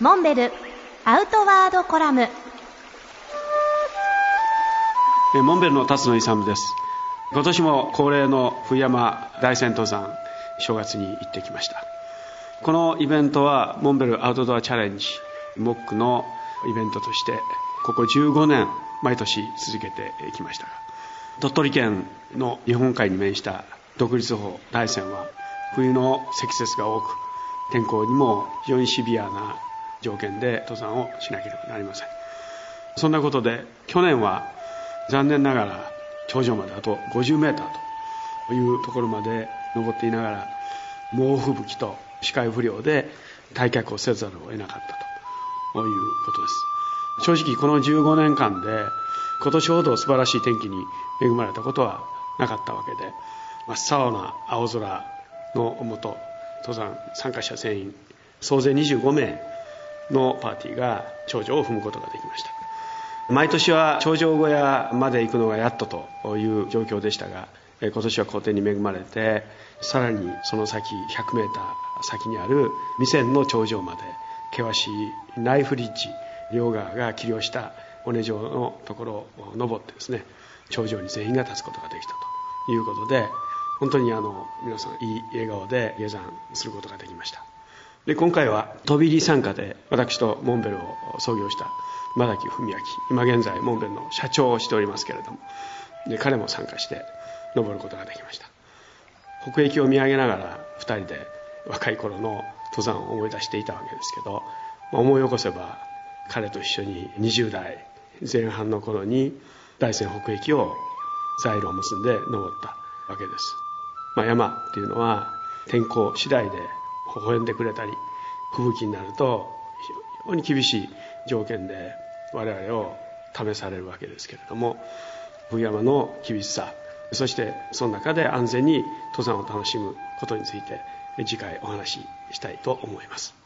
モンベルアウトワードコラム。 モンベルの辰野勇です。今年も恒例の冬山大山登山、正月に行ってきました。このイベントはモンベルアウトドアチャレンジモックのイベントとしてここ15年毎年続けてきましたが、鳥取県の日本海に面した独立峰大山は冬の積雪が多く、天候にも非常にシビアな条件で登山をしなければなりません。そんなことで去年は残念ながら頂上まであと50メーターというところまで登っていながら、猛吹雪と視界不良で退却をせざるを得なかったということです。正直この15年間で今年ほど素晴らしい天気に恵まれたことはなかったわけで、真っ青な青空の下、登山参加者全員総勢25名のパーティーが頂上を踏むことができました。毎年は頂上小屋まで行くのがやっとという状況でしたが、今年は好天に恵まれて、さらにその先100メーター先にある弥山の頂上まで険しいナイフリッジ、両側が切り落ちた尾根状のところを登ってですね、頂上に全員が立つことができたということで、本当に皆さんいい笑顔で下山することができました。で、今回は飛び入り参加で私とモンベルを創業した間崎文明、今現在モンベルの社長をしておりますけれども、で彼も参加して登ることができました。北壁を見上げながら2人で若い頃の登山を思い出していたわけですけど、思い起こせば彼と一緒に20代前半の頃に大山北壁をザイルを結んで登ったわけです。山っていうのは天候次第で微笑んでくれたり、吹雪になると非常に厳しい条件で我々を試されるわけですけれども、冬山の厳しさ、そしてその中で安全に登山を楽しむことについて次回お話ししたいと思います。